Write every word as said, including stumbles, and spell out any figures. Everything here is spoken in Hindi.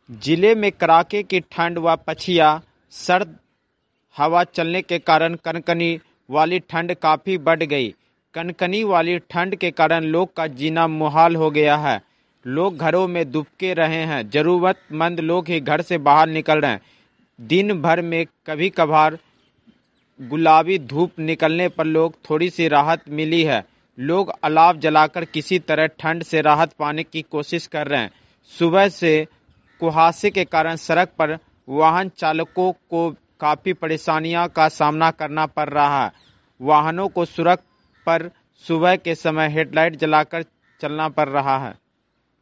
जिले में कड़ाके की ठंड व पछिया सर्द हवा चलने के कारण कनकनी वाली ठंड काफी बढ़ गई। कनकनी वाली ठंड के कारण लोग का जीना मुहाल हो गया है। लोग घरों में दुबके रहे हैं। जरूरतमंद लोग ही घर से बाहर निकल रहे हैं। दिन भर में कभी कभार गुलाबी धूप निकलने पर लोग थोड़ी सी राहत मिली है। लोग अलाव जलाकर किसी तरह ठंड से राहत पाने की कोशिश कर रहे हैं। सुबह से कुहासे के कारण सड़क पर वाहन चालकों को काफी परेशानियों का सामना करना पड़ रहा है। वाहनों को सड़क पर सुबह के समय हेडलाइट जलाकर चलना पड़ रहा है।